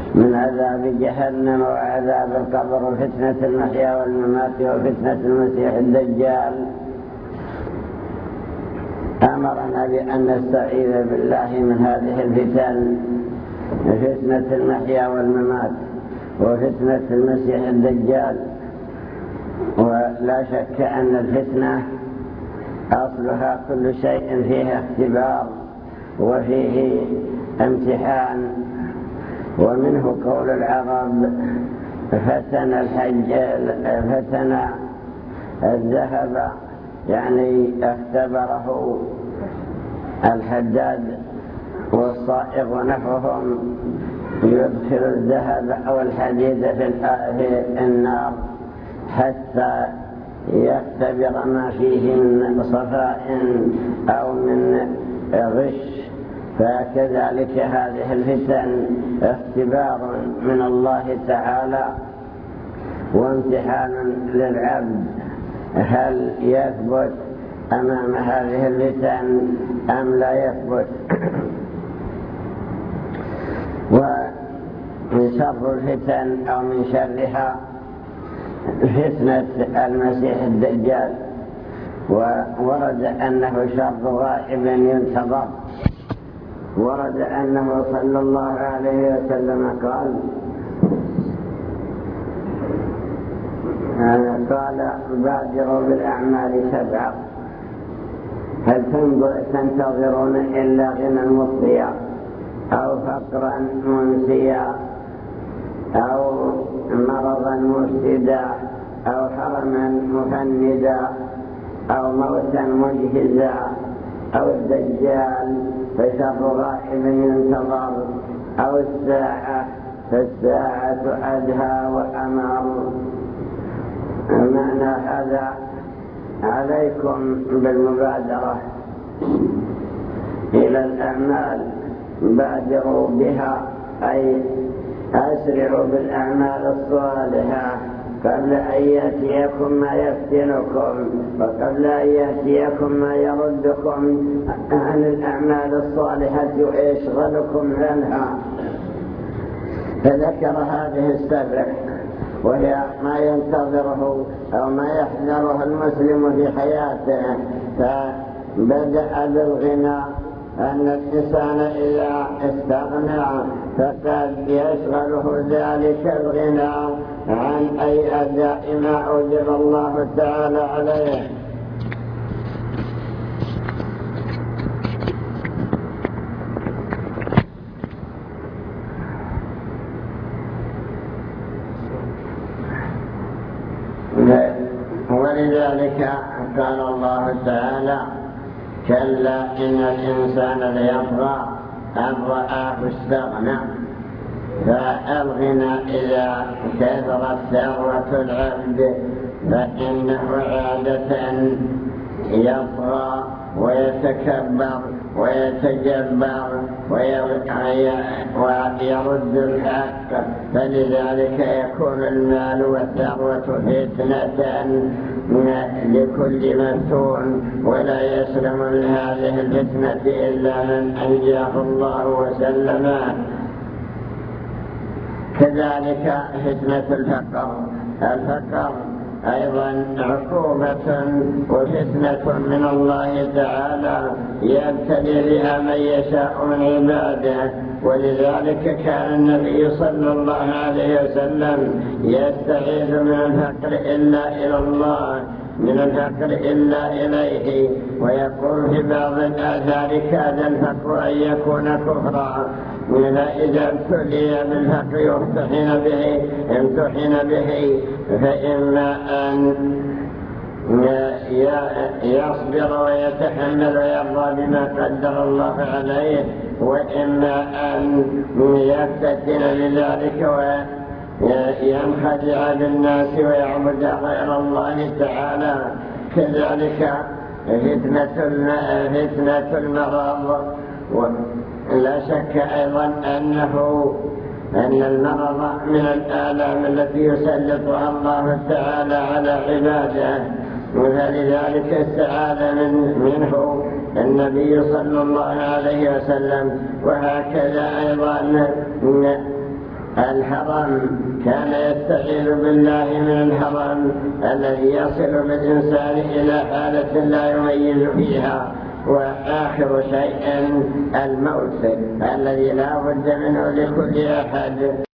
من عذاب جهنم وعذاب القبر وفتنة المحيا والممات وفتنة المسيح الدجال، أمرنا بأن نستعيذ بالله من هذه الفتن، فتنة المحيا والممات وفتنة المسيح الدجال. ولا شك أن الفتنة أصلها كل شيء فيه اختبار وفيه امتحان، ومنه قول العرب فتن الذهب، يعني اختبره الحداد والصائغ نحوهم يدخل الذهب أو الحديد في النار حتى يختبر ما فيه من صفاء أو من غش. فكذلك هذه الفتن اختبار من الله تعالى وامتحان للعبد، هل يثبت أمام هذه الفتن أم لا يثبت. ومن شر الفتن أو من شرها فتنة المسيح الدجال، وورد أنه شر غائب ينتظر. ورد أنه صلى الله عليه وسلم قال بادروا بالأعمال 7، هل تنتظرون إلا غنى مطغيا أو فقرا منسيا أو مرضا مفسدا أو حرما مفندا أو موتا مجهزا أو الدجال فشر غائب ينتظر أو الساعة فالساعة أدهى وأمر. معنى هذا عليكم بالمبادرة إلى الأعمال، بادروا بها أي أسرعوا بالأعمال الصالحة قبل أن يأتيكم ما يفتنكم وقبل أن يأتيكم ما يردكم عن الأعمال الصالحة ويشغلكم عنها. فذكر هذه السبع وهي ما ينتظره أو ما يحذره المسلم في حياته. فبدأ بالغنى، أن الإنسان إذا استغنى فقد يشغله ذلك الغنى عن أي أداء ما أوجب الله تعالى عليه. ولذلك قال الله تعالى كلا إن الإنسان ليطغى أن رآه استغنى. فالغنى إذا كثرت ثروة العبد فإنه عادة يطغى ويتكبر ويتجبر ويرد الحق. فلذلك يكون المال والثروة فتنة لكل مفتون، ولا يسلم من هذه الفتنة إلا من أنجاه الله وسلمه. كذلك فتنة الفقر أيضا عقوبة وفتنة من الله تعالى يبتلي بها من يشاء من عباده. ولذلك كان النبي صلى الله عليه وسلم يستعيذ من الفقر إلا إلى الله، من الفقر إلا إليه، ويقول في بعض الآثار كاد الفقر أن يكون كفرا. إذا ابتلي بالفقر امتحن به فإما أن يصبر ويتحمل ويرضى بما قدر الله عليه، وإما أن يفتتن بذلك وينخدع بالناس ويعبد غير الله تعالى. كذلك فتنة المرض. لا شك أيضا أن المرض من الآلام التي يسلطها الله تعالى على عباده، ولذلك استعاذ منه النبي صلى الله عليه وسلم. وهكذا أيضا الحرام كان يستعيذ بالله من الحرام الذي يصل بالإنسان إلى حالة لا يميز فيها. وآخر شيء الموت الذي لا بد منه لكل أحد.